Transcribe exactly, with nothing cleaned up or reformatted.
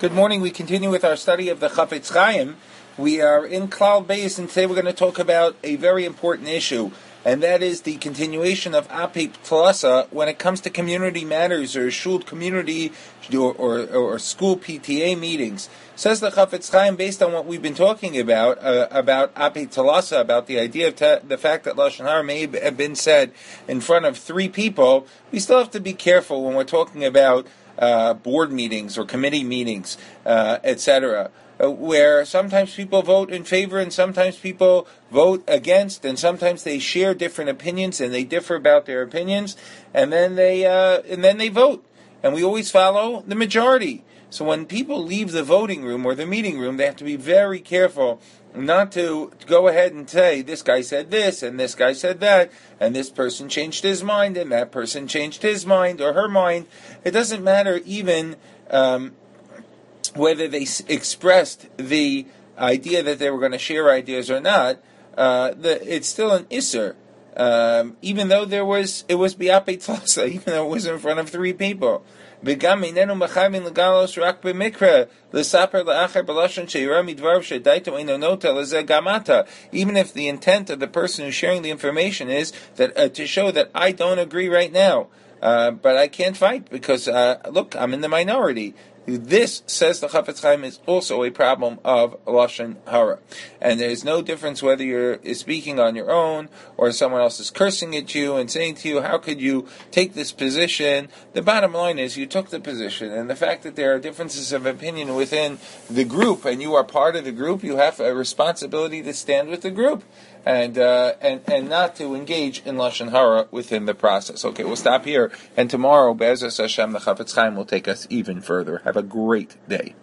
Good morning. We continue with our study of the Chafetz Chaim. We are in Klal Beis, and today we're going to talk about a very important issue, and that is the continuation of Apei Tlasa when it comes to community matters or shul community or, or, or school P T A meetings. Says the Chafetz Chaim, based on what we've been talking about, uh, about Apei Tlasa, about the idea of te- the fact that Lashon Hara may have been said in front of three people, we still have to be careful when we're talking about Uh, board meetings or committee meetings, uh, et cetera, uh, where sometimes people vote in favor and sometimes people vote against, and sometimes they share different opinions and they differ about their opinions, and then they uh, and then they vote, and we always follow the majority. So when people leave the voting room or the meeting room, they have to be very careful not to go ahead and say, this guy said this, and this guy said that, and this person changed his mind, and that person changed his mind or her mind. It doesn't matter even um, whether they s- expressed the idea that they were going to share ideas or not. Uh, the, it's still an isser, um, even though there was it was bi'apei tlasa, even though it was in front of three people. Even if the intent of the person who's sharing the information is that uh, to show that I don't agree right now, uh, but I can't fight because uh, look, I'm in the minority. This, says the Chafetz Chaim, is also a problem of Lashon Hara. And there's no difference whether you're speaking on your own or someone else is cursing at you and saying to you, how could you take this position? The bottom line is you took the position, and the fact that there are differences of opinion within the group and you are part of the group, you have a responsibility to stand with the group and uh, and, and not to engage in Lashon Hara within the process. Okay, we'll stop here, and tomorrow, Be'ezus Hashem, the Chafetz Chaim will take us even further. Have a great day.